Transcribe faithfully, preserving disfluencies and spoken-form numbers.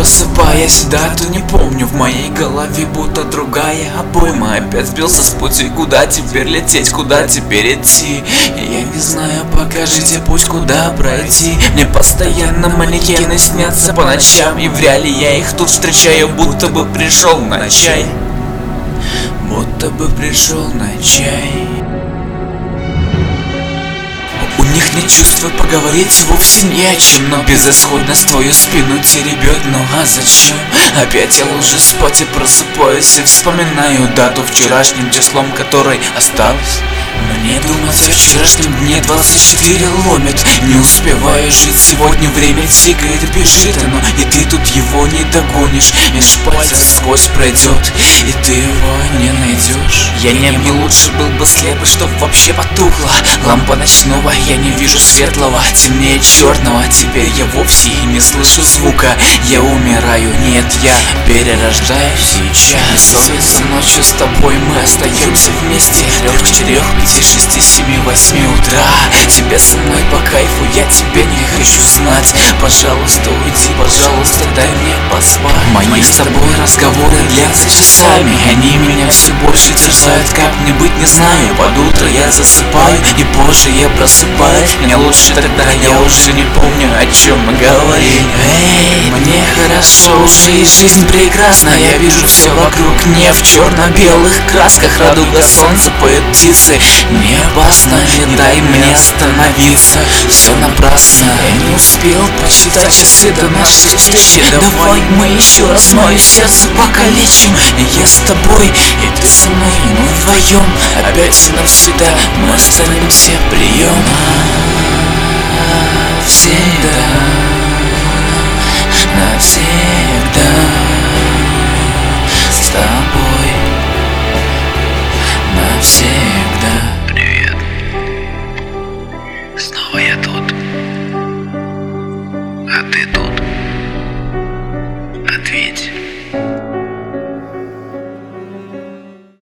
просыпаясь, дату не помню. В моей голове будто другая обойма. Опять сбился с пути, куда теперь лететь, куда теперь идти. Я не знаю, покажите путь, куда пройти. Мне постоянно манекены снятся по ночам, и в реале я их тут встречаю, будто бы пришел на чай. Будто бы пришел на чай. У них нет чувства, поговорить вовсе не о чем, но безысходность твою спину теребет. Ну а зачем? Опять я ложусь спать и просыпаюсь, и вспоминаю дату вчерашним числом, которой осталось. Мне думать о вчерашнем дне двадцать четыре ломит. Не успеваю жить, сегодня время тикает, бежит оно, и ты тут его не догонишь. Меж пальцев сквозь пройдет, и ты его не найдешь. Я не, не лучше был бы слепый, чтоб вообще потухла лампа ночного, я не вижу светлого, темнее черного. Теперь я вовсе и не слышу звука. Я умираю, нет, я перерождаюсь сейчас. Бессонница ночью с тобой, мы остаемся вместе. Трех, четырех, пяти, шести, семи, восьми утра. Тебе со мной по кайфу, я тебя не хочу знать. Пожалуйста, уйди, пожалуйста, дай мне поспать. Мои с тобой разговоры длятся часами, они меня все больше терзают, как мне быть не знаю. Под утро я засыпаю, и позже я просыпаюсь. Мне лучше тогда, я уже не помню, о чем мы говорили. Эй, мне хорошо уже, и жизнь прекрасна. Я вижу все вокруг не в черно-белых красках. Радуга солнца, поют птицы. Не опасно, не дай мне остановиться. Все напрасно, я не успел посчитать часы до нашей встречи. Давай мы еще раз мое сердце покалечим. Я с тобой, и ты со мной, мы вдвоем. Опять и навсегда мы останемся прием.